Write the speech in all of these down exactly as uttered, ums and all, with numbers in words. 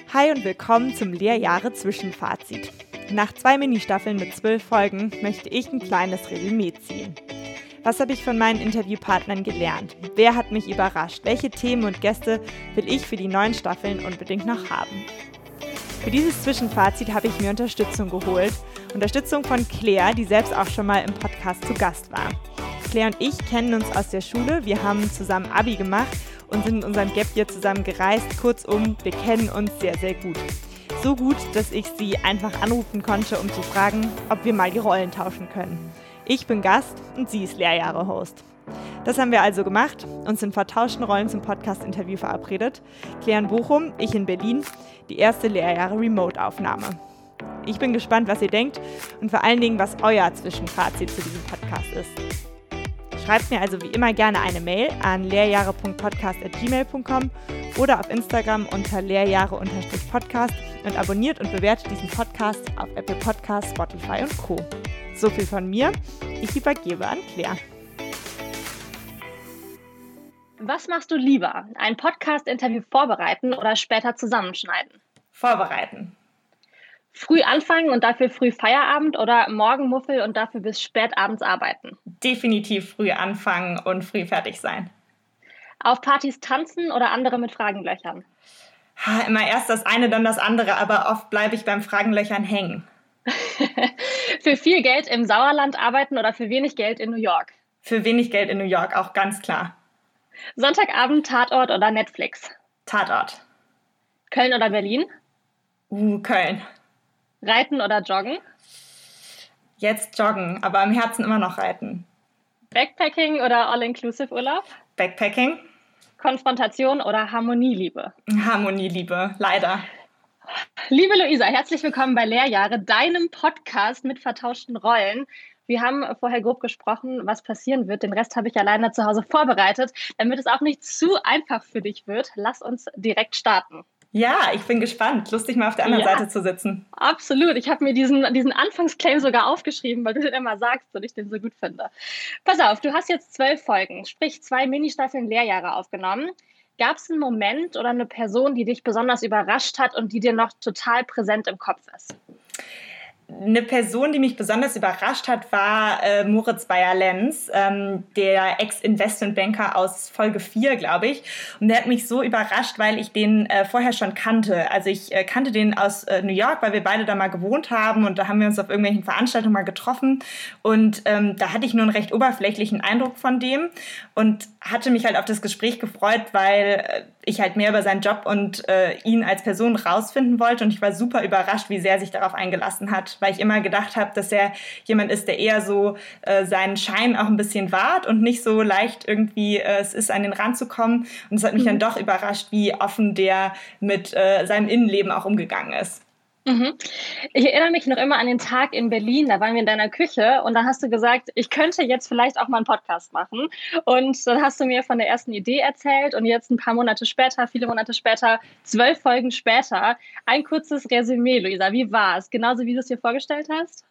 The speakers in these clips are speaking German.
Hi und willkommen zum Lehrjahre-Zwischenfazit. Nach zwei Ministaffeln mit zwölf Folgen möchte ich ein kleines Resümee ziehen. Was habe ich von meinen Interviewpartnern gelernt? Wer hat mich überrascht? Welche Themen und Gäste will ich für die neuen Staffeln unbedingt noch haben? Für dieses Zwischenfazit habe ich mir Unterstützung geholt. Unterstützung von Claire, die selbst auch schon mal im Podcast zu Gast war. Claire und ich kennen uns aus der Schule, wir haben zusammen Abi gemacht und sind in unserem Gap Year zusammen gereist. Kurzum, wir kennen uns sehr, sehr gut. So gut, dass ich sie einfach anrufen konnte, um zu fragen, ob wir mal die Rollen tauschen können. Ich bin Gast und sie ist Lehrjahre-Host. Das haben wir also gemacht, uns in vertauschten Rollen zum Podcast-Interview verabredet. Claire in Bochum, ich in Berlin, die erste Lehrjahre-Remote-Aufnahme. Ich bin gespannt, was ihr denkt und vor allen Dingen, was euer Zwischenfazit zu diesem Podcast ist. Schreibt mir also wie immer gerne eine Mail an lehrjahre punkt podcast at gmail punkt com oder auf Instagram unter lehrjahre-podcast und abonniert und bewertet diesen Podcast auf Apple Podcasts, Spotify und Co. So viel von mir. Ich übergebe an Claire. Was machst du lieber? Ein Podcast-Interview vorbereiten oder später zusammenschneiden? Vorbereiten. Früh anfangen und dafür früh Feierabend oder Morgenmuffel und dafür bis spät abends arbeiten? Definitiv früh anfangen und früh fertig sein. Auf Partys tanzen oder andere mit Fragenlöchern? Ha, immer erst das eine, dann das andere, aber oft bleibe ich beim Fragenlöchern hängen. Für viel Geld im Sauerland arbeiten oder für wenig Geld in New York? Für wenig Geld in New York, auch ganz klar. Sonntagabend Tatort oder Netflix? Tatort. Köln oder Berlin? Uh, Köln. Reiten oder joggen? Jetzt joggen, aber im Herzen immer noch reiten. Backpacking oder All-Inclusive-Urlaub? Backpacking. Konfrontation oder Harmonieliebe? Harmonieliebe, leider. Liebe Luisa, herzlich willkommen bei Lehrjahre, deinem Podcast mit vertauschten Rollen. Wir haben vorher grob gesprochen, was passieren wird. Den Rest habe ich alleine zu Hause vorbereitet, damit es auch nicht zu einfach für dich wird. Lass uns direkt starten. Ja, ich bin gespannt. Lustig, mal auf der anderen ja, Seite zu sitzen. Absolut. Ich habe mir diesen, diesen Anfangsclaim sogar aufgeschrieben, weil du den immer sagst und ich den so gut finde. Pass auf, du hast jetzt zwölf Folgen, sprich zwei Ministaffeln Lehrjahre aufgenommen. Gab es einen Moment oder eine Person, die dich besonders überrascht hat und die dir noch total präsent im Kopf ist? Eine Person, die mich besonders überrascht hat, war äh, Moritz Bayer-Lenz, ähm, der Ex-Investmentbanker aus Folge vier, glaube ich. Und der hat mich so überrascht, weil ich den äh, vorher schon kannte. Also ich äh, kannte den aus äh, New York, weil wir beide da mal gewohnt haben und da haben wir uns auf irgendwelchen Veranstaltungen mal getroffen. Und ähm, da hatte ich nur einen recht oberflächlichen Eindruck von dem und hatte mich halt auf das Gespräch gefreut, weil äh, ich halt mehr über seinen Job und äh, ihn als Person rausfinden wollte. Und ich war super überrascht, wie sehr er sich darauf eingelassen hat, weil ich immer gedacht habe, dass er jemand ist, der eher so äh, seinen Schein auch ein bisschen wahrt und nicht so leicht irgendwie äh, es ist, an den Rand zu kommen. Und es hat mich mhm. dann doch überrascht, wie offen der mit äh, seinem Innenleben auch umgegangen ist. Mhm. Ich erinnere mich noch immer an den Tag in Berlin, da waren wir in deiner Küche und dann hast du gesagt, ich könnte jetzt vielleicht auch mal einen Podcast machen und dann hast du mir von der ersten Idee erzählt und jetzt ein paar Monate später, viele Monate später, zwölf Folgen später, ein kurzes Resümee, Luisa, wie war es? Genauso wie du es dir vorgestellt hast?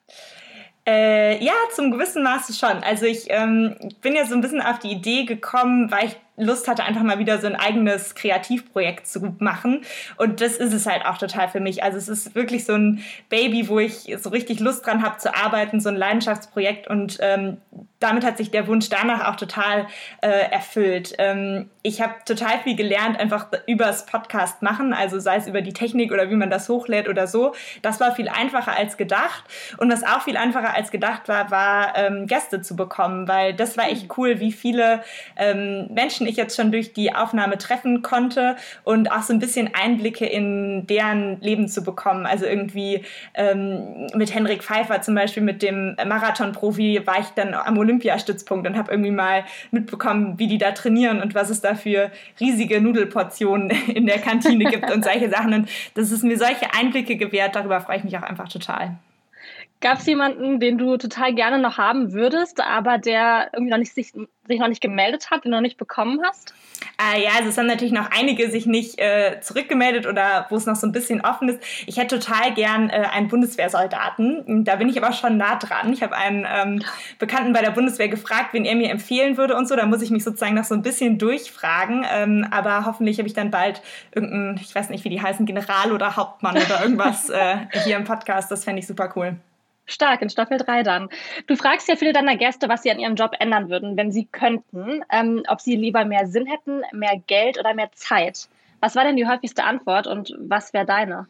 Äh, ja, zum gewissen Maße schon. Also ich ähm, bin ja so ein bisschen auf die Idee gekommen, weil ich Lust hatte, einfach mal wieder so ein eigenes Kreativprojekt zu machen. Und das ist es halt auch total für mich. Also es ist wirklich so ein Baby, wo ich so richtig Lust dran habe zu arbeiten, so ein Leidenschaftsprojekt. Und ähm, damit hat sich der Wunsch danach auch total äh, erfüllt. Ähm, ich habe total viel gelernt, einfach übers Podcast machen, also sei es über die Technik oder wie man das hochlädt oder so. Das war viel einfacher als gedacht. Und was auch viel einfacher als gedacht war, war ähm, Gäste zu bekommen, weil das war echt cool, wie viele ähm, Menschen ich jetzt schon durch die Aufnahme treffen konnte und auch so ein bisschen Einblicke in deren Leben zu bekommen. Also irgendwie ähm, mit Henrik Pfeiffer zum Beispiel, mit dem Marathon-Profi, war ich dann am Olympiastützpunkt und habe irgendwie mal mitbekommen, wie die da trainieren und was es da für riesige Nudelportionen in der Kantine gibt und solche Sachen. Und das ist mir solche Einblicke gewährt, darüber freue ich mich auch einfach total. Gab es jemanden, den du total gerne noch haben würdest, aber der irgendwie noch nicht, sich, sich noch nicht gemeldet hat, den du noch nicht bekommen hast? Äh, ja, also es haben natürlich noch einige sich nicht äh, zurückgemeldet oder wo es noch so ein bisschen offen ist. Ich hätte total gern äh, einen Bundeswehrsoldaten. Da bin ich aber schon nah dran. Ich habe einen ähm, Bekannten bei der Bundeswehr gefragt, wen er mir empfehlen würde und so. Da muss ich mich sozusagen noch so ein bisschen durchfragen. Ähm, aber hoffentlich habe ich dann bald irgendeinen, ich weiß nicht, wie die heißen, General oder Hauptmann oder irgendwas äh, hier im Podcast. Das fände ich super cool. Stark, in Staffel drei dann. Du fragst ja viele deiner Gäste, was sie an ihrem Job ändern würden, wenn sie könnten. Ähm, ob sie lieber mehr Sinn hätten, mehr Geld oder mehr Zeit. Was war denn die häufigste Antwort und was wäre deine?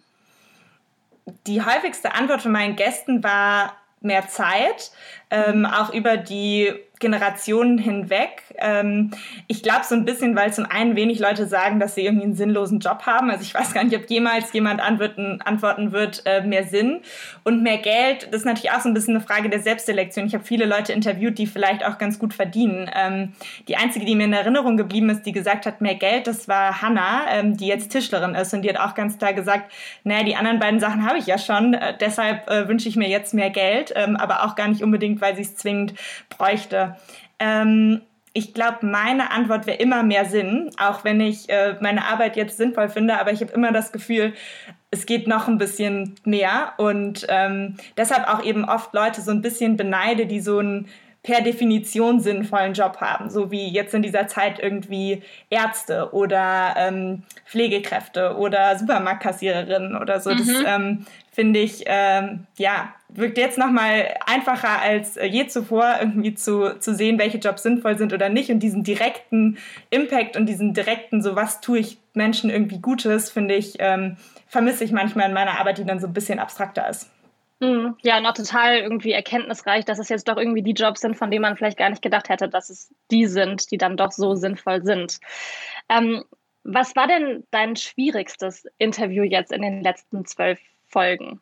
Die häufigste Antwort von meinen Gästen war mehr Zeit, ähm, auch über die Generationen hinweg. Ähm, ich glaube so ein bisschen, weil zum einen wenig Leute sagen, dass sie irgendwie einen sinnlosen Job haben. Also ich weiß gar nicht, ob jemals jemand antworten, antworten wird, äh, mehr Sinn und mehr Geld. Das ist natürlich auch so ein bisschen eine Frage der Selbstselektion. Ich habe viele Leute interviewt, die vielleicht auch ganz gut verdienen. Ähm, die einzige, die mir in Erinnerung geblieben ist, die gesagt hat, mehr Geld, das war Hannah, ähm, die jetzt Tischlerin ist. Und die hat auch ganz klar gesagt, naja, die anderen beiden Sachen habe ich ja schon. Äh, deshalb äh, wünsche ich mir jetzt mehr Geld, ähm, aber auch gar nicht unbedingt, weil sie es zwingend bräuchte. Ähm, ich glaube, meine Antwort wäre immer mehr Sinn, auch wenn ich äh, meine Arbeit jetzt sinnvoll finde, aber ich habe immer das Gefühl, es geht noch ein bisschen mehr und ähm, deshalb auch eben oft Leute so ein bisschen beneide, die so einen per Definition sinnvollen Job haben, so wie jetzt in dieser Zeit irgendwie Ärzte oder ähm, Pflegekräfte oder Supermarktkassiererinnen oder so. Mhm. Das ähm, finde ich, ähm, ja, wirkt jetzt nochmal einfacher als äh, je zuvor, irgendwie zu, zu sehen, welche Jobs sinnvoll sind oder nicht. Und diesen direkten Impact und diesen direkten, so was tue ich Menschen irgendwie Gutes, finde ich, ähm, vermisse ich manchmal in meiner Arbeit, die dann so ein bisschen abstrakter ist. Ja, noch total irgendwie erkenntnisreich, dass es jetzt doch irgendwie die Jobs sind, von denen man vielleicht gar nicht gedacht hätte, dass es die sind, die dann doch so sinnvoll sind. Ähm, was war denn dein schwierigstes Interview jetzt in den letzten zwölf Folgen?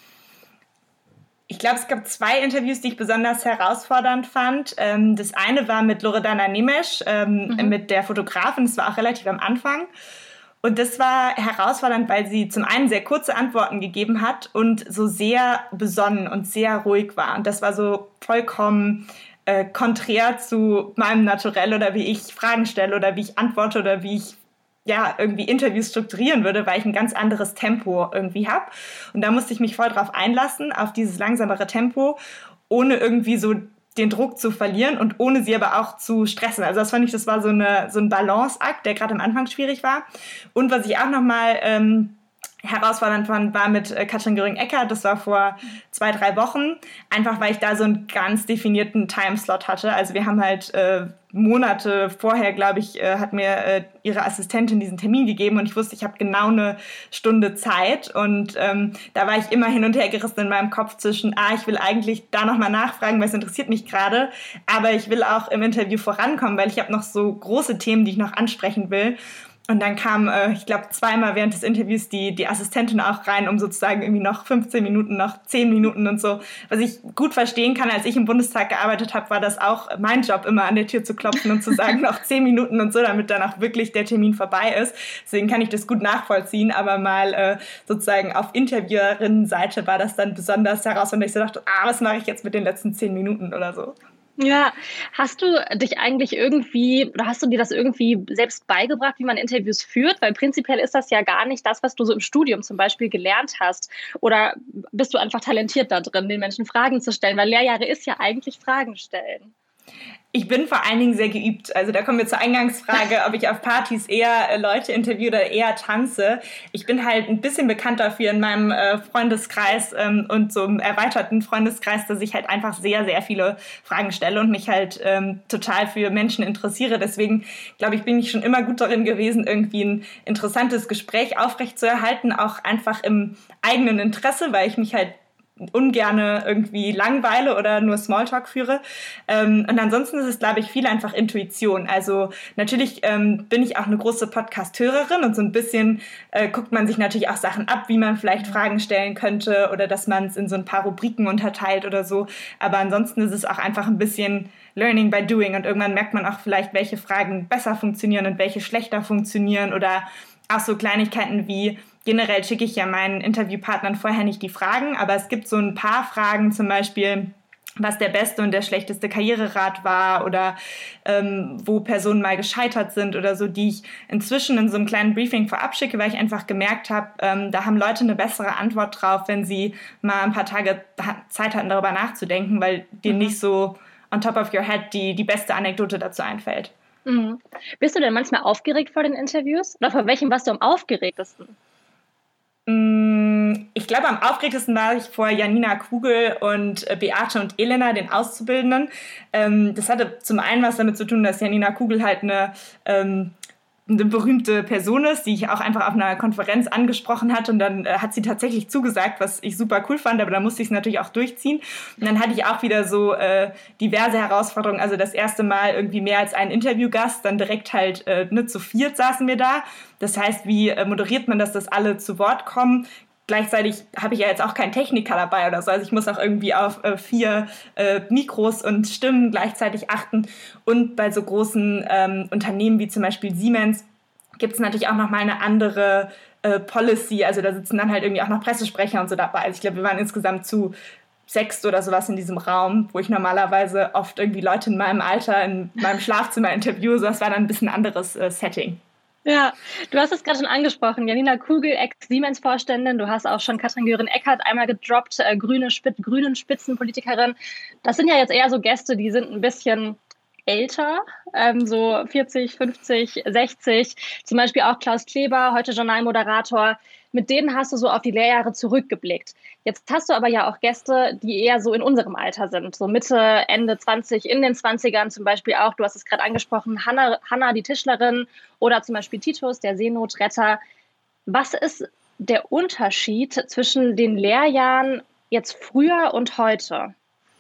Ich glaube, es gab zwei Interviews, die ich besonders herausfordernd fand. Ähm, das eine war mit Loredana Nemes, ähm, mhm. mit der Fotografin. Das war auch relativ am Anfang. Und das war herausfordernd, weil sie zum einen sehr kurze Antworten gegeben hat und so sehr besonnen und sehr ruhig war. Und das war so vollkommen äh, konträr zu meinem Naturell oder wie ich Fragen stelle oder wie ich antworte oder wie ich ja irgendwie Interviews strukturieren würde, weil ich ein ganz anderes Tempo irgendwie habe. Und da musste ich mich voll drauf einlassen, auf dieses langsamere Tempo, ohne irgendwie so den Druck zu verlieren und ohne sie aber auch zu stressen. Also das fand ich, das war so, eine, so ein Balanceakt, der gerade am Anfang schwierig war. Und was ich auch nochmal ähm, herausfordernd fand, war mit äh, Katrin Göring-Eckardt. Das war vor zwei, drei Wochen. Einfach, weil ich da so einen ganz definierten Timeslot hatte. Also wir haben halt äh, Monate vorher, glaube ich, äh, hat mir äh, ihre Assistentin diesen Termin gegeben und ich wusste, ich habe genau eine Stunde Zeit und ähm, da war ich immer hin und her gerissen in meinem Kopf zwischen, ah, ich will eigentlich da nochmal nachfragen, weil es interessiert mich gerade, aber ich will auch im Interview vorankommen, weil ich habe noch so große Themen, die ich noch ansprechen will. Und dann kam, äh, ich glaube, zweimal während des Interviews die, die Assistentin auch rein, um sozusagen irgendwie noch fünfzehn Minuten, noch zehn Minuten und so. Was ich gut verstehen kann, als ich im Bundestag gearbeitet habe, war das auch mein Job, immer an der Tür zu klopfen und zu sagen, noch zehn Minuten und so, damit dann auch wirklich der Termin vorbei ist. Deswegen kann ich das gut nachvollziehen, aber mal äh, sozusagen auf Interviewerinnenseite war das dann besonders herausfordernd, ich so dachte, ah, was mache ich jetzt mit den letzten zehn Minuten oder so. Ja, hast du dich eigentlich irgendwie, oder hast du dir das irgendwie selbst beigebracht, wie man Interviews führt? Weil prinzipiell ist das ja gar nicht das, was du so im Studium zum Beispiel gelernt hast. Oder bist du einfach talentiert da drin, den Menschen Fragen zu stellen? Weil Lehrjahre ist ja eigentlich Fragen stellen. Ich bin vor allen Dingen sehr geübt. Also da kommen wir zur Eingangsfrage, ob ich auf Partys eher Leute interviewe oder eher tanze. Ich bin halt ein bisschen bekannt dafür in meinem äh, Freundeskreis ähm, und so im erweiterten Freundeskreis, dass ich halt einfach sehr, sehr viele Fragen stelle und mich halt ähm, total für Menschen interessiere. Deswegen, glaube ich, bin ich schon immer gut darin gewesen, irgendwie ein interessantes Gespräch aufrechtzuerhalten, auch einfach im eigenen Interesse, weil ich mich halt ungerne irgendwie langweile oder nur Smalltalk führe. Ähm, und ansonsten ist es, glaube ich, viel einfach Intuition. Also natürlich ähm, bin ich auch eine große Podcast-Hörerin und so ein bisschen äh, guckt man sich natürlich auch Sachen ab, wie man vielleicht Fragen stellen könnte oder dass man es in so ein paar Rubriken unterteilt oder so. Aber ansonsten ist es auch einfach ein bisschen Learning by Doing und irgendwann merkt man auch vielleicht, welche Fragen besser funktionieren und welche schlechter funktionieren oder auch so Kleinigkeiten wie, generell schicke ich ja meinen Interviewpartnern vorher nicht die Fragen, aber es gibt so ein paar Fragen, zum Beispiel, was der beste und der schlechteste Karriererat war oder ähm, wo Personen mal gescheitert sind oder so, die ich inzwischen in so einem kleinen Briefing vorab schicke, weil ich einfach gemerkt habe, ähm, da haben Leute eine bessere Antwort drauf, wenn sie mal ein paar Tage Zeit hatten, darüber nachzudenken, weil dir mhm. nicht so on top of your head die, die beste Anekdote dazu einfällt. Mhm. Bist du denn manchmal aufgeregt vor den Interviews? Oder vor welchem warst du am aufgeregtesten? Ich glaube, am aufgeregtesten war ich vor Janina Kugel und Beate und Elena, den Auszubildenden. Das hatte zum einen was damit zu tun, dass Janina Kugel halt eine, eine berühmte Person ist, die ich auch einfach auf einer Konferenz angesprochen hatte, und dann hat sie tatsächlich zugesagt, was ich super cool fand, aber da musste ich es natürlich auch durchziehen. Und dann hatte ich auch wieder so äh, diverse Herausforderungen, also das erste Mal irgendwie mehr als ein Interviewgast, dann direkt halt äh, ne, zu viert saßen wir da. Das heißt, wie äh, moderiert man das, dass alle zu Wort kommen? Gleichzeitig habe ich ja jetzt auch keinen Techniker dabei oder so, also ich muss auch irgendwie auf äh, vier äh, Mikros und Stimmen gleichzeitig achten. Und bei so großen ähm, Unternehmen wie zum Beispiel Siemens gibt es natürlich auch nochmal eine andere äh, Policy, also da sitzen dann halt irgendwie auch noch Pressesprecher und so dabei. Also ich glaube, wir waren insgesamt zu sechst oder sowas in diesem Raum, wo ich normalerweise oft irgendwie Leute in meinem Alter in meinem Schlafzimmer interviewe, so das war dann ein bisschen ein anderes äh, Setting. Ja, du hast es gerade schon angesprochen, Janina Kugel, Ex-Siemens-Vorständin, du hast auch schon Katrin Göring-Eckardt einmal gedroppt, äh, grüne Spit- grünen Spitzenpolitikerin. Das sind ja jetzt eher so Gäste, die sind ein bisschen älter, ähm, so vierzig, fünfzig, sechzig. Zum Beispiel auch Klaus Kleber, heute Journalmoderator. Mit denen hast du so auf die Lehrjahre zurückgeblickt. Jetzt hast du aber ja auch Gäste, die eher so in unserem Alter sind, so Mitte, Ende zwanzig, in den zwanzigern zum Beispiel auch. Du hast es gerade angesprochen, Hanna, Hanna, die Tischlerin, oder zum Beispiel Titus, der Seenotretter. Was ist der Unterschied zwischen den Lehrjahren jetzt früher und heute?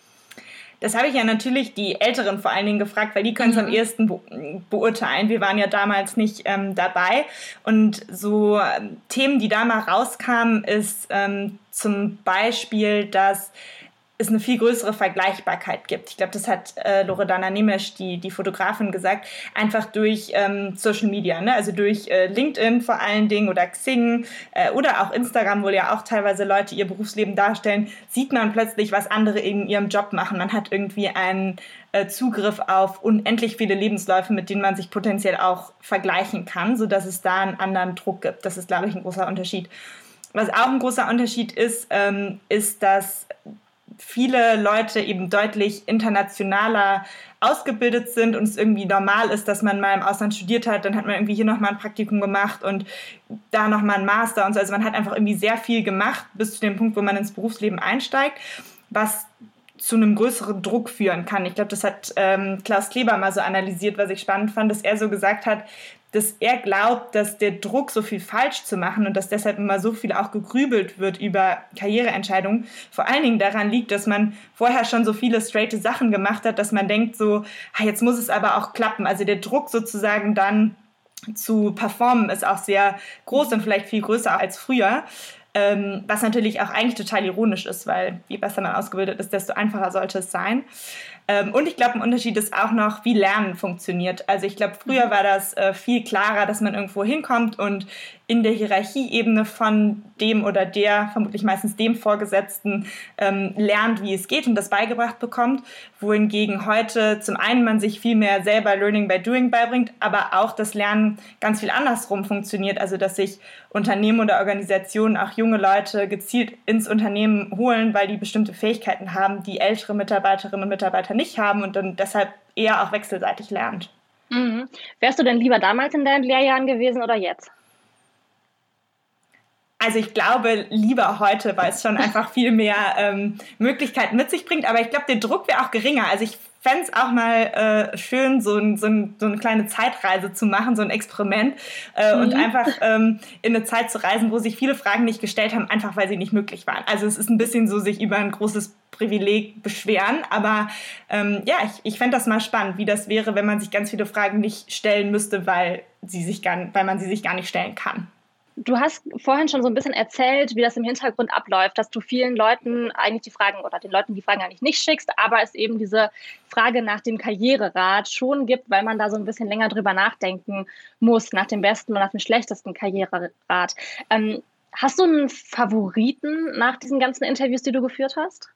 Das habe ich ja natürlich die Älteren vor allen Dingen gefragt, weil die können es mhm. am ehesten be- beurteilen. Wir waren ja damals nicht ähm, dabei. Und so ähm, Themen, die da mal rauskamen, ist ähm, zum Beispiel, dass es eine viel größere Vergleichbarkeit gibt. Ich glaube, das hat äh, Loredana Nemesch, die, die Fotografin, gesagt, einfach durch ähm, Social Media, ne? Also durch äh, LinkedIn vor allen Dingen oder Xing äh, oder auch Instagram, wo ja auch teilweise Leute ihr Berufsleben darstellen, sieht man plötzlich, was andere in ihrem Job machen. Man hat irgendwie einen äh, Zugriff auf unendlich viele Lebensläufe, mit denen man sich potenziell auch vergleichen kann, sodass es da einen anderen Druck gibt. Das ist, glaube ich, ein großer Unterschied. Was auch ein großer Unterschied ist, ähm, ist, dass viele Leute eben deutlich internationaler ausgebildet sind und es irgendwie normal ist, dass man mal im Ausland studiert hat, dann hat man irgendwie hier nochmal ein Praktikum gemacht und da nochmal ein Master und so. Also man hat einfach irgendwie sehr viel gemacht bis zu dem Punkt, wo man ins Berufsleben einsteigt, was zu einem größeren Druck führen kann. Ich glaube, das hat ähm, Klaus Kleber mal so analysiert, was ich spannend fand, dass er so gesagt hat, dass er glaubt, dass der Druck, so viel falsch zu machen und dass deshalb immer so viel auch gegrübelt wird über Karriereentscheidungen, vor allen Dingen daran liegt, dass man vorher schon so viele straighte Sachen gemacht hat, dass man denkt so, jetzt muss es aber auch klappen. Also der Druck sozusagen dann zu performen ist auch sehr groß und vielleicht viel größer als früher. Ähm, was natürlich auch eigentlich total ironisch ist, weil je besser man ausgebildet ist, desto einfacher sollte es sein. Ähm, und ich glaube, ein Unterschied ist auch noch, wie Lernen funktioniert. Also ich glaube, früher war das äh, viel klarer, dass man irgendwo hinkommt und in der Hierarchieebene von dem oder der, vermutlich meistens dem Vorgesetzten, ähm, lernt, wie es geht und das beigebracht bekommt. Wohingegen heute zum einen man sich viel mehr selber Learning by Doing beibringt, aber auch das Lernen ganz viel andersrum funktioniert. Also dass sich Unternehmen oder Organisationen auch junge Leute gezielt ins Unternehmen holen, weil die bestimmte Fähigkeiten haben, die ältere Mitarbeiterinnen und Mitarbeiter nicht haben und dann deshalb eher auch wechselseitig lernt. Mhm. Wärst du denn lieber damals in deinen Lehrjahren gewesen oder jetzt? Also ich glaube, lieber heute, weil es schon einfach viel mehr ähm, Möglichkeiten mit sich bringt. Aber ich glaube, der Druck wäre auch geringer. Also ich fände es auch mal äh, schön, so, ein, so, ein, so eine kleine Zeitreise zu machen, so ein Experiment. Äh, mhm. Und einfach ähm, in eine Zeit zu reisen, wo sich viele Fragen nicht gestellt haben, einfach weil sie nicht möglich waren. Also es ist ein bisschen so, sich über ein großes Privileg beschweren. Aber ähm, ja, ich, ich fände das mal spannend, wie das wäre, wenn man sich ganz viele Fragen nicht stellen müsste, weil, sie sich gar, weil man sie sich gar nicht stellen kann. du hast vorhin schon so ein bisschen erzählt, wie das im Hintergrund abläuft, dass du vielen Leuten eigentlich die Fragen oder den Leuten die Fragen eigentlich nicht schickst, aber es eben diese Frage nach dem Karriererat schon gibt, weil man da so ein bisschen länger drüber nachdenken muss, nach dem besten und nach dem schlechtesten Karriererat. Ähm, hast du einen Favoriten nach diesen ganzen Interviews, die du geführt hast?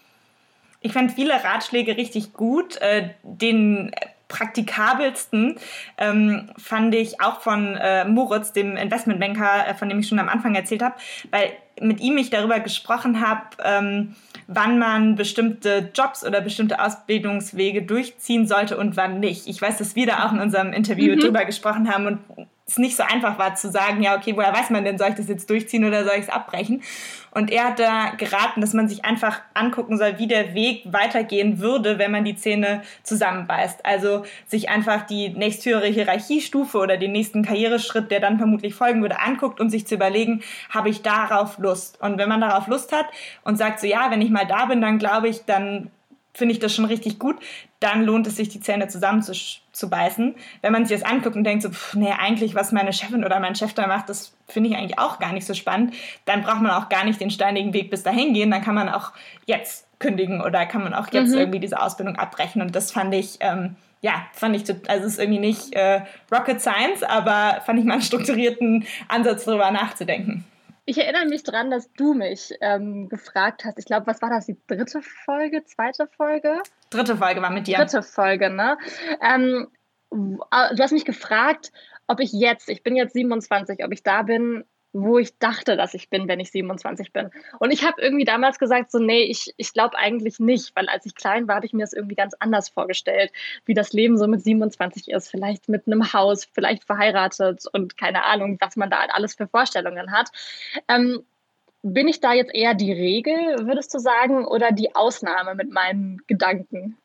Ich fand viele Ratschläge richtig gut. Äh, den praktikabelsten ähm, fand ich auch von äh, Moritz, dem Investmentbanker, äh, von dem ich schon am Anfang erzählt habe, weil mit ihm ich darüber gesprochen habe, ähm, wann man bestimmte Jobs oder bestimmte Ausbildungswege durchziehen sollte und wann nicht. Ich weiß, dass wir da auch in unserem Interview mhm. drüber gesprochen haben und es nicht so einfach war zu sagen, ja, okay, woher weiß man denn, soll ich das jetzt durchziehen oder soll ich es abbrechen? Und er hat da geraten, dass man sich einfach angucken soll, wie der Weg weitergehen würde, wenn man die Zähne zusammenbeißt. Also sich einfach die nächsthöhere Hierarchiestufe oder den nächsten Karriereschritt, der dann vermutlich folgen würde, anguckt und sich zu überlegen, habe ich darauf Lust? Und wenn man darauf Lust hat und sagt so, ja, wenn ich mal da bin, dann glaube ich, dann finde ich das schon richtig gut, dann lohnt es sich, die Zähne zusammenzubeißen. Wenn man sich das anguckt und denkt so, pff, nee, eigentlich, was meine Chefin oder mein Chef da macht, das finde ich eigentlich auch gar nicht so spannend, dann braucht man auch gar nicht den steinigen Weg bis dahin gehen, dann kann man auch jetzt kündigen oder kann man auch jetzt mhm. irgendwie diese Ausbildung abbrechen. Und das fand ich, ähm, ja, fand ich, also es ist irgendwie nicht äh, Rocket Science, aber fand ich mal einen strukturierten Ansatz, darüber nachzudenken. Ich erinnere mich daran, dass du mich ähm, gefragt hast. Ich glaube, was war das? Die dritte Folge, zweite Folge? Dritte Folge war mit dir. Dritte Folge, ne? Ähm, du hast mich gefragt, ob ich jetzt, ich bin jetzt siebenundzwanzig, ob ich da bin, wo ich dachte, dass ich bin, wenn ich siebenundzwanzig bin. Und ich habe irgendwie damals gesagt, so nee, ich, ich glaube eigentlich nicht, weil als ich klein war, habe ich mir das irgendwie ganz anders vorgestellt, wie das Leben so mit siebenundzwanzig ist. Vielleicht mit einem Haus, vielleicht verheiratet und keine Ahnung, was man da alles für Vorstellungen hat. Ähm, bin ich da jetzt eher die Regel, würdest du sagen, oder die Ausnahme mit meinen Gedanken?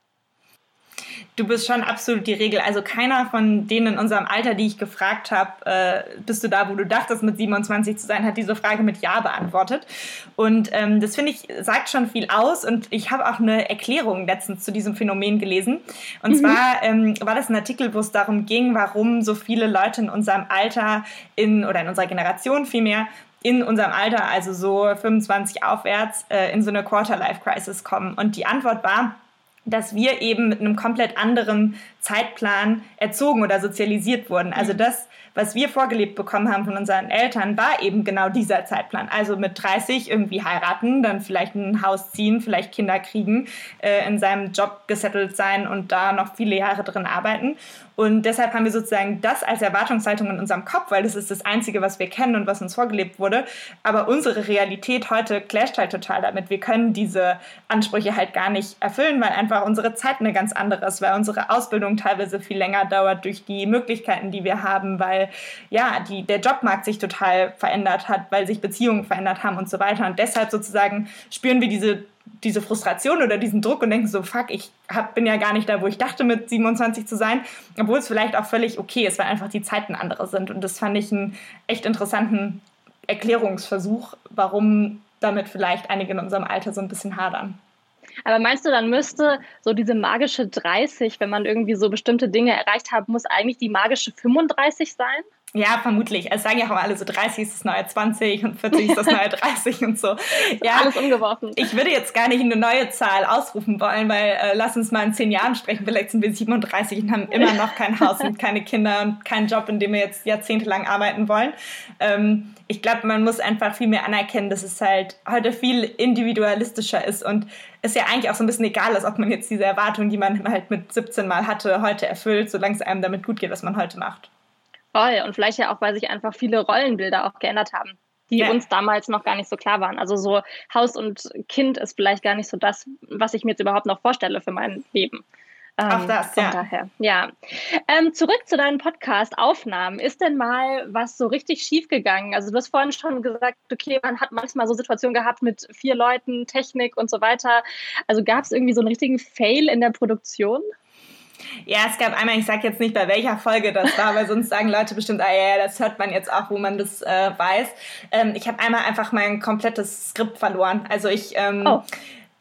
Du bist schon absolut die Regel. Also keiner von denen in unserem Alter, die ich gefragt habe, äh, bist du da, wo du dachtest, mit siebenundzwanzig zu sein, hat diese Frage mit Ja beantwortet. Und ähm, das, finde ich, sagt schon viel aus. Und ich habe auch eine Erklärung letztens zu diesem Phänomen gelesen. Und mhm. zwar ähm, war das ein Artikel, wo es darum ging, warum so viele Leute in unserem Alter, in oder in unserer Generation vielmehr, in unserem Alter, also so fünfundzwanzig aufwärts, äh, in so eine Quarter-Life-Crisis kommen. Und die Antwort war, dass wir eben mit einem komplett anderen Zeitplan erzogen oder sozialisiert wurden. Also das, was wir vorgelebt bekommen haben von unseren Eltern, war eben genau dieser Zeitplan. Also mit dreißig irgendwie heiraten, dann vielleicht ein Haus ziehen, vielleicht Kinder kriegen, äh, in seinem Job gesettelt sein und da noch viele Jahre drin arbeiten. Und deshalb haben wir sozusagen das als Erwartungshaltung in unserem Kopf, weil das ist das Einzige, was wir kennen und was uns vorgelebt wurde. Aber unsere Realität heute clasht halt total damit. Wir können diese Ansprüche halt gar nicht erfüllen, weil einfach unsere Zeit eine ganz andere ist, weil unsere Ausbildung teilweise viel länger dauert durch die Möglichkeiten, die wir haben, weil ja, die, der Jobmarkt sich total verändert hat, weil sich Beziehungen verändert haben und so weiter. Und deshalb sozusagen spüren wir diese diese Frustration oder diesen Druck und denken so, fuck, ich hab, bin ja gar nicht da, wo ich dachte, mit siebenundzwanzig zu sein, obwohl es vielleicht auch völlig okay ist, weil einfach die Zeiten andere sind. Und das fand ich einen echt interessanten Erklärungsversuch, warum damit vielleicht einige in unserem Alter so ein bisschen hadern. Aber meinst du, dann müsste so diese magische dreißig, wenn man irgendwie so bestimmte Dinge erreicht hat, muss eigentlich die magische fünfunddreißig sein? Ja, vermutlich. Es sagen ja auch alle so, dreißig ist das neue zwanzig und vierzig ist das neue dreißig und so. Ja, alles umgeworfen. Ich würde jetzt gar nicht eine neue Zahl ausrufen wollen, weil äh, lass uns mal in zehn Jahren sprechen. Vielleicht sind wir siebenunddreißig und haben immer noch kein Haus und keine Kinder und keinen Job, in dem wir jetzt jahrzehntelang arbeiten wollen. Ähm, ich glaube, man muss einfach viel mehr anerkennen, dass es halt heute viel individualistischer ist und es ja eigentlich auch so ein bisschen egal ist, ob man jetzt diese Erwartung, die man halt mit siebzehn Mal hatte, heute erfüllt, solange es einem damit gut geht, was man heute macht. Voll. Und vielleicht ja auch, weil sich einfach viele Rollenbilder auch geändert haben, die ja. uns damals noch gar nicht so klar waren. Also so Haus und Kind ist vielleicht gar nicht so das, was ich mir jetzt überhaupt noch vorstelle für mein Leben. Auch ähm, das, ja. Daher. ja. Ähm, zurück zu deinen Podcast-Aufnahmen. Ist denn mal was so richtig schief gegangen? Also du hast vorhin schon gesagt, okay, man hat manchmal so Situationen gehabt mit vier Leuten, Technik und so weiter. Also gab es irgendwie so einen richtigen Fail in der Produktion? Ja, es gab einmal, ich sage jetzt nicht, bei welcher Folge das war, weil sonst sagen Leute bestimmt, ah ja, das hört man jetzt auch, wo man das äh, weiß. Ähm, ich habe einmal einfach mein komplettes Skript verloren. Also ich... Ähm, oh.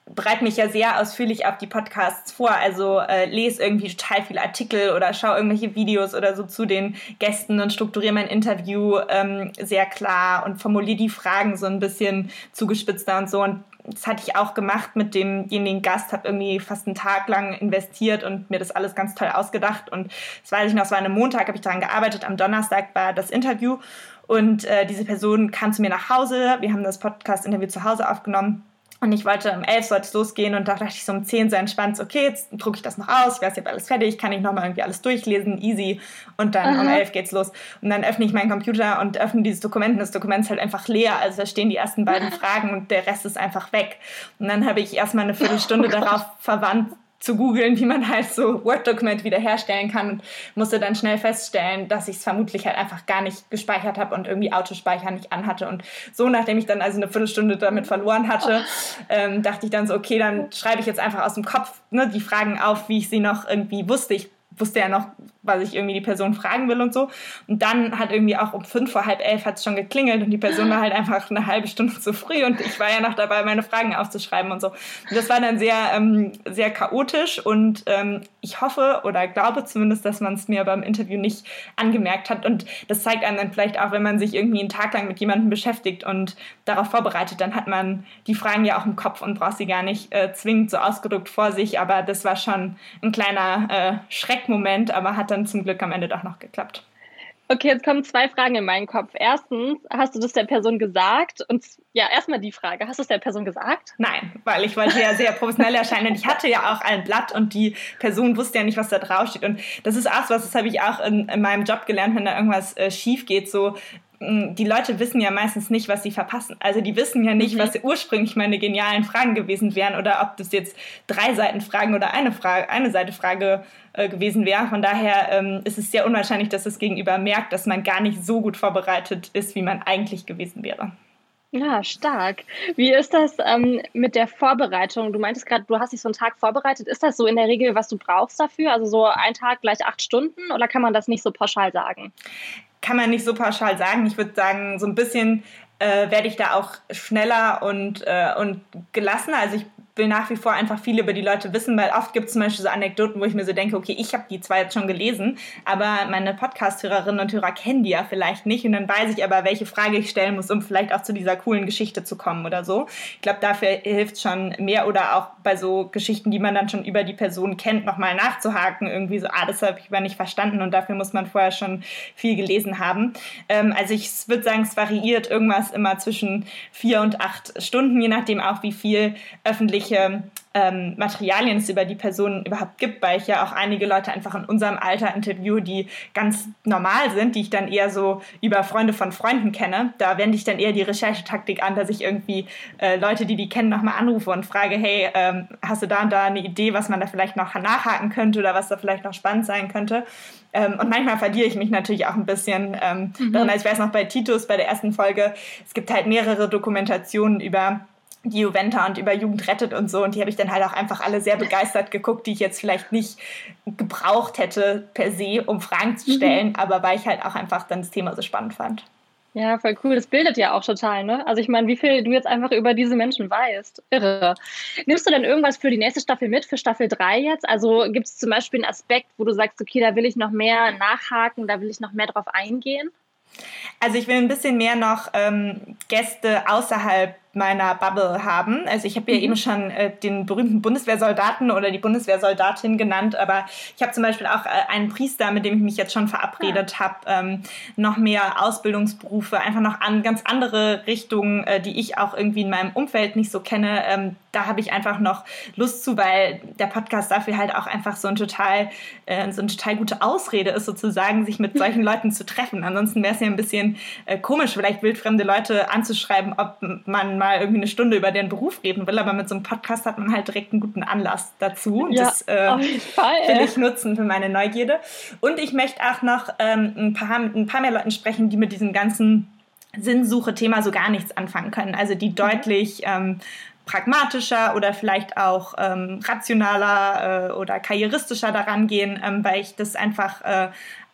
bereite mich ja sehr ausführlich auf die Podcasts vor, also äh, lese irgendwie total viele Artikel oder schaue irgendwelche Videos oder so zu den Gästen und strukturiere mein Interview ähm, sehr klar und formuliere die Fragen so ein bisschen zugespitzter und so. Und das hatte ich auch gemacht mit demjenigen Gast, habe irgendwie fast einen Tag lang investiert und mir das alles ganz toll ausgedacht. Und das weiß ich noch, es war an einem Montag, habe ich daran gearbeitet, am Donnerstag war das Interview und äh, diese Person kam zu mir nach Hause. Wir haben das Podcast-Interview zu Hause aufgenommen. Und ich wollte um elf sollte es losgehen und da dachte ich so um zehn so entspannt, okay, jetzt drucke ich das noch aus, ich weiß, ich habe alles fertig, kann ich nochmal irgendwie alles durchlesen, easy. Und dann Aha. um elf geht's los. Und dann öffne ich meinen Computer und öffne dieses Dokument und das Dokument ist halt einfach leer. Also da stehen die ersten beiden Fragen und der Rest ist einfach weg. Und dann habe ich erstmal eine Viertelstunde oh darauf verwandt, zu googeln, wie man halt so Word-Dokumente wiederherstellen kann und musste dann schnell feststellen, dass ich es vermutlich halt einfach gar nicht gespeichert habe und irgendwie Autospeicher nicht anhatte. Und so, nachdem ich dann also eine Viertelstunde damit verloren hatte, ähm, dachte ich dann so, okay, dann schreibe ich jetzt einfach aus dem Kopf ne, die Fragen auf, wie ich sie noch irgendwie wusste. Ich wusste ja noch, was ich irgendwie die Person fragen will und so. Und dann hat irgendwie auch um fünf vor halb elf hat es schon geklingelt und die Person war halt einfach eine halbe Stunde zu früh und ich war ja noch dabei, meine Fragen aufzuschreiben und so. Und das war dann sehr, ähm, sehr chaotisch und ähm, ich hoffe oder glaube zumindest, dass man es mir beim Interview nicht angemerkt hat und das zeigt einem dann vielleicht auch, wenn man sich irgendwie einen Tag lang mit jemandem beschäftigt und darauf vorbereitet, dann hat man die Fragen ja auch im Kopf und braucht sie gar nicht äh, zwingend so ausgedruckt vor sich, aber das war schon ein kleiner äh, Schreckmoment, aber hat dann zum Glück am Ende doch noch geklappt. Okay, jetzt kommen zwei Fragen in meinen Kopf. Erstens, hast du das der Person gesagt? Und ja, erstmal die Frage, hast du es der Person gesagt? Nein, weil ich wollte ja sehr professionell erscheinen und ich hatte ja auch ein Blatt und die Person wusste ja nicht, was da drauf steht. Und das ist auch was, das habe ich auch in, in meinem Job gelernt, wenn da irgendwas äh, schief geht, so die Leute wissen ja meistens nicht, was sie verpassen. Also die wissen ja nicht, mhm. was ursprünglich meine genialen Fragen gewesen wären oder ob das jetzt drei Seiten Fragen oder eine Frage, eine Seite Frage äh, gewesen wäre. Von daher ähm, ist es sehr unwahrscheinlich, dass das Gegenüber merkt, dass man gar nicht so gut vorbereitet ist, wie man eigentlich gewesen wäre. Ja, stark. Wie ist das ähm, mit der Vorbereitung? Du meintest gerade, du hast dich so einen Tag vorbereitet. Ist das so in der Regel, was du brauchst dafür? Also so ein Tag gleich acht Stunden oder kann man das nicht so pauschal sagen? Kann man nicht so pauschal sagen. Ich würde sagen, so ein bisschen äh, werde ich da auch schneller und, äh, und gelassener. Also ich will nach wie vor einfach viel über die Leute wissen, weil oft gibt es zum Beispiel so Anekdoten, wo ich mir so denke, okay, ich habe die zwar jetzt schon gelesen, aber meine Podcast-Hörerinnen und Hörer kennen die ja vielleicht nicht und dann weiß ich aber, welche Frage ich stellen muss, um vielleicht auch zu dieser coolen Geschichte zu kommen oder so. Ich glaube, dafür hilft es schon mehr oder auch bei so Geschichten, die man dann schon über die Person kennt, nochmal nachzuhaken, irgendwie so, ah, das habe ich aber nicht verstanden und dafür muss man vorher schon viel gelesen haben. Ähm, also ich würde sagen, es variiert irgendwas immer zwischen vier und acht Stunden, je nachdem auch, wie viel öffentliche Ähm, Materialien es über die Person überhaupt gibt, weil ich ja auch einige Leute einfach in unserem Alter interview, die ganz normal sind, die ich dann eher so über Freunde von Freunden kenne. Da wende ich dann eher die Recherchetaktik an, dass ich irgendwie äh, Leute, die die kennen, nochmal anrufe und frage, hey, ähm, hast du da und da eine Idee, was man da vielleicht noch nachhaken könnte oder was da vielleicht noch spannend sein könnte? Ähm, und manchmal verliere ich mich natürlich auch ein bisschen ähm, mhm. darin. Ich weiß noch bei Titus, bei der ersten Folge, es gibt halt mehrere Dokumentationen über die Juventa und über Jugend rettet und so und die habe ich dann halt auch einfach alle sehr begeistert geguckt, die ich jetzt vielleicht nicht gebraucht hätte per se, um Fragen zu stellen, mhm. aber weil ich halt auch einfach dann das Thema so spannend fand. Ja, voll cool. Das bildet ja auch total, ne? Also ich meine, wie viel du jetzt einfach über diese Menschen weißt. Irre. Nimmst du denn irgendwas für die nächste Staffel mit, für Staffel drei jetzt? Also gibt es zum Beispiel einen Aspekt, wo du sagst, okay, da will ich noch mehr nachhaken, da will ich noch mehr drauf eingehen? Also ich will ein bisschen mehr noch ähm, Gäste außerhalb meiner Bubble haben. Also ich habe ja mhm. eben schon äh, den berühmten Bundeswehrsoldaten oder die Bundeswehrsoldatin genannt, aber ich habe zum Beispiel auch äh, einen Priester, mit dem ich mich jetzt schon verabredet ja. habe, ähm, noch mehr Ausbildungsberufe, einfach noch an ganz andere Richtungen, äh, die ich auch irgendwie in meinem Umfeld nicht so kenne. Ähm, da habe ich einfach noch Lust zu, weil der Podcast dafür halt auch einfach so ein total, äh, so eine total gute Ausrede ist, sozusagen, sich mit solchen Leuten zu treffen. Ansonsten wäre es ja ein bisschen äh, komisch, vielleicht wildfremde Leute anzuschreiben, ob man mal irgendwie eine Stunde über den Beruf reden will, aber mit so einem Podcast hat man halt direkt einen guten Anlass dazu. Und ja, das äh, will ich nutzen für meine Neugierde. Und ich möchte auch noch ähm, ein paar, mit ein paar mehr Leuten sprechen, die mit diesem ganzen Sinnsuche-Thema so gar nichts anfangen können. Also die deutlich ähm, pragmatischer oder vielleicht auch ähm, rationaler äh, oder karrieristischer daran gehen, ähm, weil ich das einfach äh,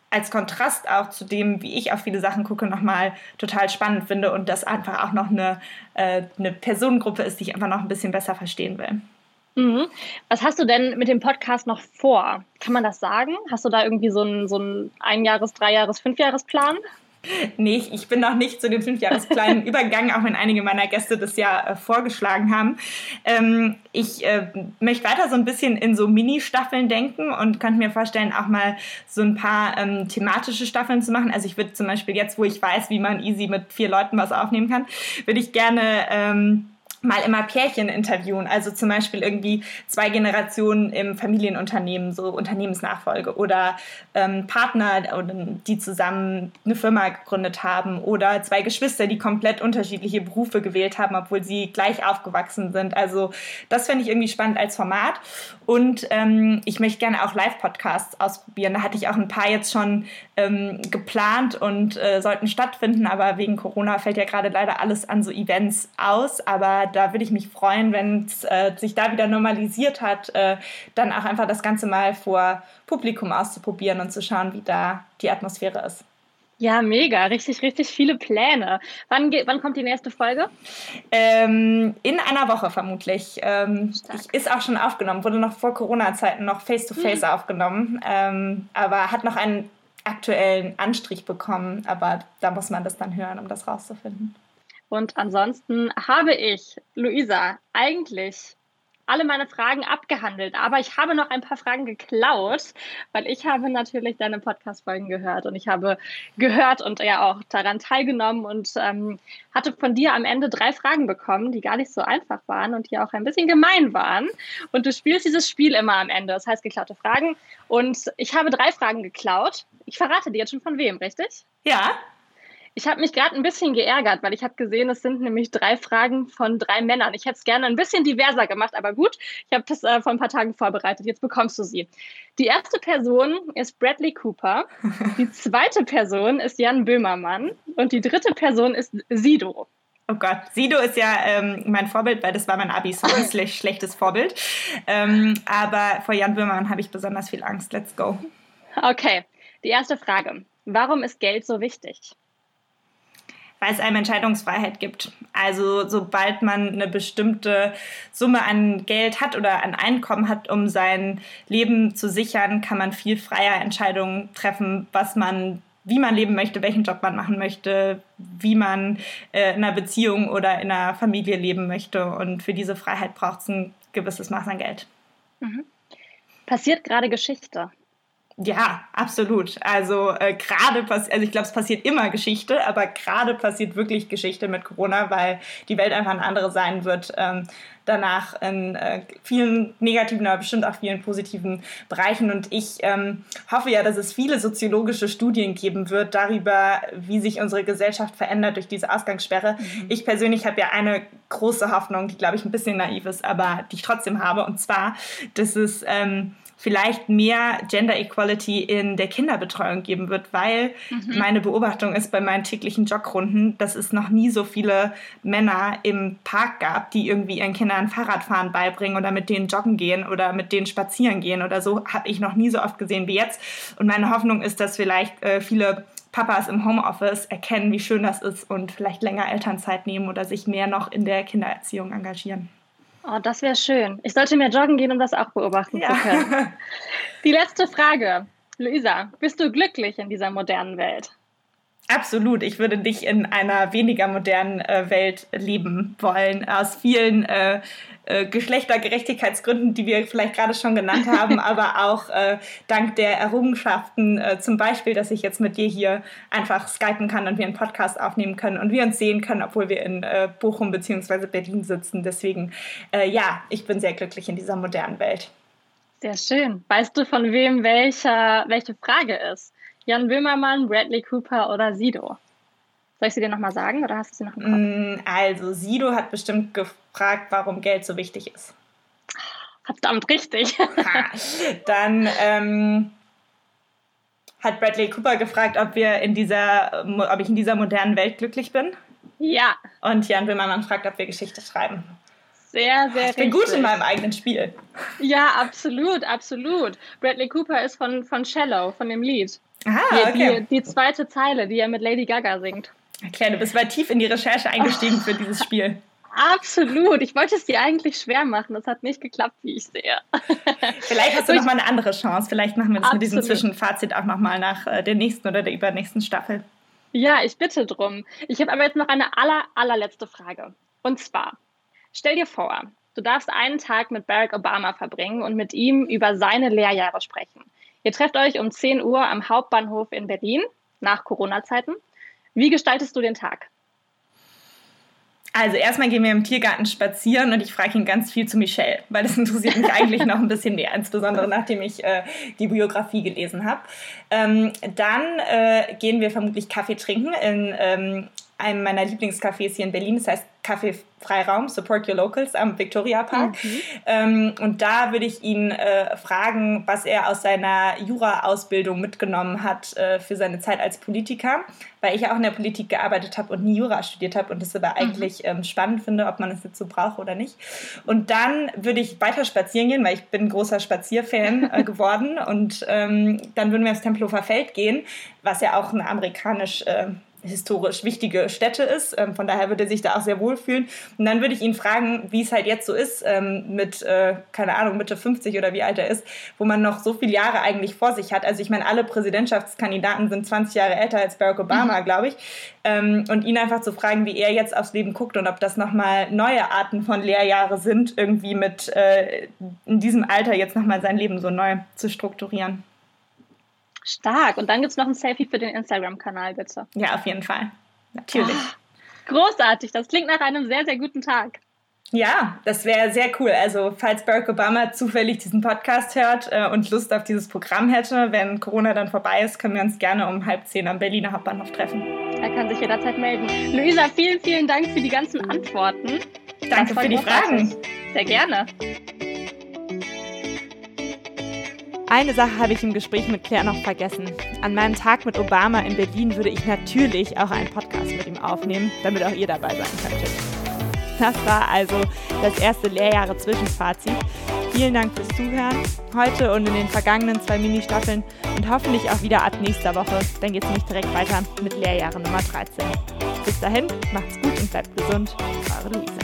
als Kontrast auch zu dem, wie ich auf viele Sachen gucke, nochmal total spannend finde und das einfach auch noch eine, äh, eine Personengruppe ist, die ich einfach noch ein bisschen besser verstehen will. Mhm. Was hast du denn mit dem Podcast noch vor? Kann man das sagen? Hast du da irgendwie so einen, so einen Einjahres-, Dreijahres-, Fünfjahresplan? Nee, ich bin noch nicht zu den Fünfjahresplänen übergegangen, auch wenn einige meiner Gäste das ja äh, vorgeschlagen haben. Ähm, ich äh, möchte weiter so ein bisschen in so Mini-Staffeln denken und könnte mir vorstellen, auch mal so ein paar ähm, thematische Staffeln zu machen. Also ich würde zum Beispiel jetzt, wo ich weiß, wie man easy mit vier Leuten was aufnehmen kann, würde ich gerne Ähm, mal immer Pärchen interviewen, also zum Beispiel irgendwie zwei Generationen im Familienunternehmen, so Unternehmensnachfolge oder ähm, Partner, die zusammen eine Firma gegründet haben oder zwei Geschwister, die komplett unterschiedliche Berufe gewählt haben, obwohl sie gleich aufgewachsen sind. Also das fände ich irgendwie spannend als Format und ähm, ich möchte gerne auch Live-Podcasts ausprobieren. Da hatte ich auch ein paar jetzt schon ähm, geplant und äh, sollten stattfinden, aber wegen Corona fällt ja gerade leider alles an so Events aus, aber da würde ich mich freuen, wenn es äh, sich da wieder normalisiert hat, äh, dann auch einfach das Ganze mal vor Publikum auszuprobieren und zu schauen, wie da die Atmosphäre ist. Ja, mega. Richtig, richtig viele Pläne. Wann, ge- wann kommt die nächste Folge? Ähm, in einer Woche vermutlich. Ähm, ich, ist auch schon aufgenommen, wurde noch vor Corona-Zeiten noch face-to-face mhm. aufgenommen, ähm, aber hat noch einen aktuellen Anstrich bekommen, aber da muss man das dann hören, um das rauszufinden. Und ansonsten habe ich, Luisa, eigentlich alle meine Fragen abgehandelt, aber ich habe noch ein paar Fragen geklaut, weil ich habe natürlich deine Podcast-Folgen gehört und ich habe gehört und ja auch daran teilgenommen und ähm, hatte von dir am Ende drei Fragen bekommen, die gar nicht so einfach waren und die auch ein bisschen gemein waren. Und du spielst dieses Spiel immer am Ende, das heißt geklaute Fragen. Und ich habe drei Fragen geklaut. Ich verrate dir jetzt schon von wem, richtig? Ja. Ich habe mich gerade ein bisschen geärgert, weil ich habe gesehen, es sind nämlich drei Fragen von drei Männern. Ich hätte es gerne ein bisschen diverser gemacht, aber gut, ich habe das äh, vor ein paar Tagen vorbereitet. Jetzt bekommst du sie. Die erste Person ist Bradley Cooper, die zweite Person ist Jan Böhmermann und die dritte Person ist Sido. Oh Gott, Sido ist ja ähm, mein Vorbild, weil das war mein Abi-Song, ein schlechtes Vorbild. Ähm, aber vor Jan Böhmermann habe ich besonders viel Angst. Let's go. Okay, die erste Frage. Warum ist Geld so wichtig? Weil es einem Entscheidungsfreiheit gibt. Also sobald man eine bestimmte Summe an Geld hat oder an Einkommen hat, um sein Leben zu sichern, kann man viel freier Entscheidungen treffen, was man, wie man leben möchte, welchen Job man machen möchte, wie man äh, in einer Beziehung oder in einer Familie leben möchte. Und für diese Freiheit braucht es ein gewisses Maß an Geld. Mhm. Passiert gerade Geschichte? Ja, absolut. Also äh, gerade passiert, also ich glaube, es passiert immer Geschichte, aber gerade passiert wirklich Geschichte mit Corona, weil die Welt einfach eine andere sein wird. Ähm, danach in äh, vielen negativen, aber bestimmt auch vielen positiven Bereichen. Und ich ähm, hoffe ja, dass es viele soziologische Studien geben wird darüber, wie sich unsere Gesellschaft verändert durch diese Ausgangssperre. Mhm. Ich persönlich habe ja eine große Hoffnung, die, glaube ich, ein bisschen naiv ist, aber die ich trotzdem habe. Und zwar, dass es ähm, vielleicht mehr Gender Equality in der Kinderbetreuung geben wird, weil mhm. meine Beobachtung ist bei meinen täglichen Jogrunden, dass es noch nie so viele Männer im Park gab, die irgendwie ihren Kindern Fahrradfahren beibringen oder mit denen joggen gehen oder mit denen spazieren gehen oder so, habe ich noch nie so oft gesehen wie jetzt. Und meine Hoffnung ist, dass vielleicht äh, viele Papas im Homeoffice erkennen, wie schön das ist und vielleicht länger Elternzeit nehmen oder sich mehr noch in der Kindererziehung engagieren. Oh, das wäre schön. Ich sollte mehr joggen gehen, um das auch beobachten ja. zu können. Die letzte Frage. Luisa, bist du glücklich in dieser modernen Welt? Absolut. Ich würde nicht in einer weniger modernen äh, Welt leben wollen. Aus vielen äh, äh, Geschlechtergerechtigkeitsgründen, die wir vielleicht gerade schon genannt haben, aber auch äh, dank der Errungenschaften, äh, zum Beispiel, dass ich jetzt mit dir hier einfach skypen kann und wir einen Podcast aufnehmen können und wir uns sehen können, obwohl wir in äh, Bochum bzw. Berlin sitzen. Deswegen, äh, ja, ich bin sehr glücklich in dieser modernen Welt. Sehr schön. Weißt du, von wem welcher, welche Frage ist? Jan Böhmermann, Bradley Cooper oder Sido? Soll ich sie dir nochmal sagen oder hast du sie noch im Kopf? Also Sido hat bestimmt gefragt, warum Geld so wichtig ist. Verdammt, richtig. Dann ähm, hat Bradley Cooper gefragt, ob wir in dieser, ob ich in dieser modernen Welt glücklich bin. Ja. Und Jan Böhmermann fragt, ob wir Geschichte schreiben. Sehr, sehr Ich bin richtig. gut in meinem eigenen Spiel. Ja, absolut, absolut. Bradley Cooper ist von, von Shallow, von dem Lied. Ah, die, okay. die, die zweite Zeile, die er mit Lady Gaga singt. Claire, du bist weit tief in die Recherche eingestiegen oh. für dieses Spiel. Absolut. Ich wollte es dir eigentlich schwer machen. Das hat nicht geklappt, wie ich sehe. Vielleicht hast du noch mal eine andere Chance. Vielleicht machen wir das Absolut. mit diesem Zwischenfazit auch noch mal nach der nächsten oder der übernächsten Staffel. Ja, ich bitte drum. Ich habe aber jetzt noch eine aller, allerletzte Frage. Und zwar, stell dir vor, du darfst einen Tag mit Barack Obama verbringen und mit ihm über seine Lehrjahre sprechen. Ihr trefft euch um zehn Uhr am Hauptbahnhof in Berlin, nach Corona-Zeiten. Wie gestaltest du den Tag? Also erstmal gehen wir im Tiergarten spazieren und ich frage ihn ganz viel zu Michelle, weil das interessiert mich eigentlich noch ein bisschen mehr, insbesondere nachdem ich äh, die Biografie gelesen habe. Ähm, dann äh, gehen wir vermutlich Kaffee trinken in ähm, einem meiner Lieblingscafés hier in Berlin, das heißt Kaffee Freiraum, Support Your Locals am Victoria Park. Mhm. Ähm, und da würde ich ihn äh, fragen, was er aus seiner Jura-Ausbildung mitgenommen hat äh, für seine Zeit als Politiker, weil ich ja auch in der Politik gearbeitet habe und nie Jura studiert habe und das aber mhm. eigentlich ähm, spannend finde, ob man es jetzt so braucht oder nicht. Und dann würde ich weiter spazieren gehen, weil ich bin großer Spazierfan äh, geworden und ähm, dann würden wir aufs Tempelhofer Feld gehen, was ja auch eine amerikanisch äh, historisch wichtige Stätte ist. Ähm, von daher würde er sich da auch sehr wohlfühlen. Und dann würde ich ihn fragen, wie es halt jetzt so ist, ähm, mit, äh, keine Ahnung, Mitte fünfzig oder wie alt er ist, wo man noch so viele Jahre eigentlich vor sich hat. Also ich meine, alle Präsidentschaftskandidaten sind zwanzig Jahre älter als Barack Obama, mhm. glaube ich. Ähm, und ihn einfach zu fragen, wie er jetzt aufs Leben guckt und ob das nochmal neue Arten von Lehrjahre sind, irgendwie mit äh, in diesem Alter jetzt nochmal sein Leben so neu zu strukturieren. Stark. Und dann gibt es noch ein Selfie für den Instagram-Kanal, bitte. Ja, auf jeden Fall. Natürlich. Oh, großartig. Das klingt nach einem sehr, sehr guten Tag. Ja, das wäre sehr cool. Also falls Barack Obama zufällig diesen Podcast hört äh, und Lust auf dieses Programm hätte, wenn Corona dann vorbei ist, können wir uns gerne um halb zehn am Berliner Hauptbahnhof treffen. Er kann sich jederzeit melden. Luisa, vielen, vielen Dank für die ganzen Antworten. Danke für die Fragen. Sehr gerne. Eine Sache habe ich im Gespräch mit Claire noch vergessen. An meinem Tag mit Obama in Berlin würde ich natürlich auch einen Podcast mit ihm aufnehmen, damit auch ihr dabei sein könntet. Das war also das erste Lehrjahre-Zwischenfazit. Vielen Dank fürs Zuhören, heute und in den vergangenen zwei Ministaffeln und hoffentlich auch wieder ab nächster Woche. Dann geht es nämlich direkt weiter mit Lehrjahre Nummer dreizehn. Bis dahin, macht's gut und bleibt gesund. Eure Luisa.